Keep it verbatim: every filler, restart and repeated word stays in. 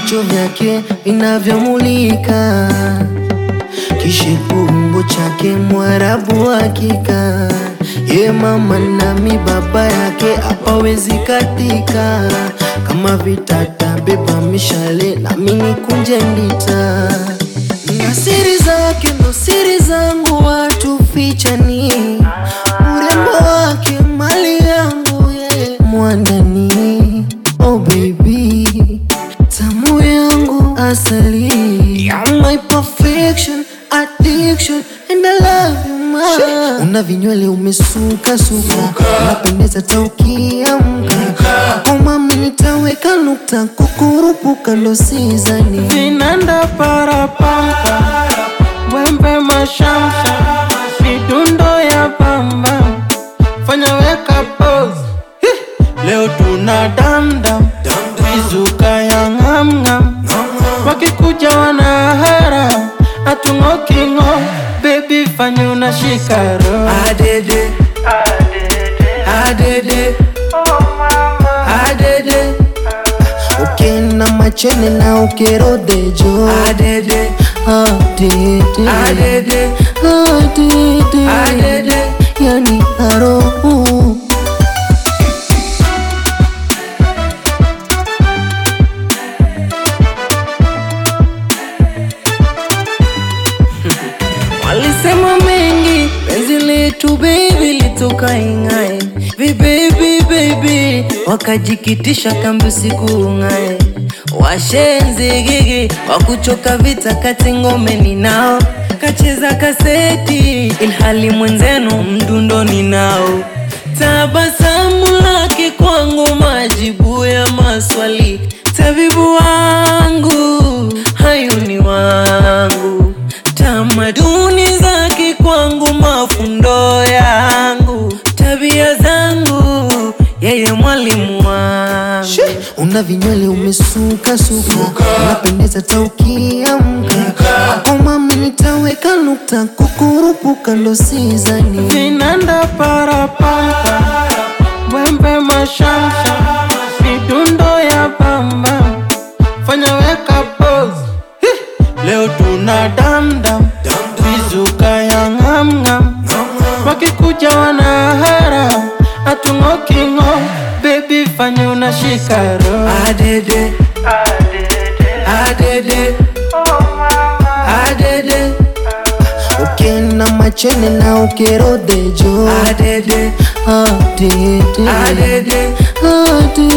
vijicho vyake vinavyomulika, kishekumbo chake Mwarabu hakika. Ye mama nami baba yake hapawezi katika, kama vitata beba mishale nami nikunje ndita. Na siri zake ndo siri zangu watu fichani, urembo wake mali yangu ye mwandani. Oh baby, tamu yangu asali, you're my perfection, addiction, and I love you ma. Una vinywele umesuka suka, unapendeza taukiamka. Kwa mami nitaweka nukta, kukurupuka ndo sizani. Vinanda para pampa, wembe mashamsha, midundo ya pamba, fanya weka pose. Leo tuna damdam, mizuka ya ngam ngam, wakikuja wanahara, atungoki ngo. Baby fanya unashika roho. Adede, adede, adede, ukina machene na ukerodejo. Adede, adede, adede, adede, adede, yani arohu. Walisema mengi, penzi letu baby litoka ingae. Vi baby baby, wakajikitisha kambi usiku ungae. Washenzi gigi, wakuchoka vita kati ngome ni nao. Kacheza kaseti, ilhali mwenzenu mdundo ni nao. Tabasamu lake kwangu majibu ya maswali. Tabibu wangu, hayuni wangu. Tamaduni zake kwangu mafundo yangu. Tabia zangu, yeye mwalimu wangu. Una vinywele umesuka suka, unapendeza taukiamka. Kwa mami nitaweka nukta, kukurupuka ndo sizani. Vinanda para pampa, wembe mashamsha, midundo ya pamba, fanya weka pose. Leo tuna damdam, mizuka ya ngam ngam, wakikuja wanahara, atungoki ngo. Baby fanya unashika roho. Adede, adede, adede, ukina machene na ukerodejo. Adede, adede, adede, adede.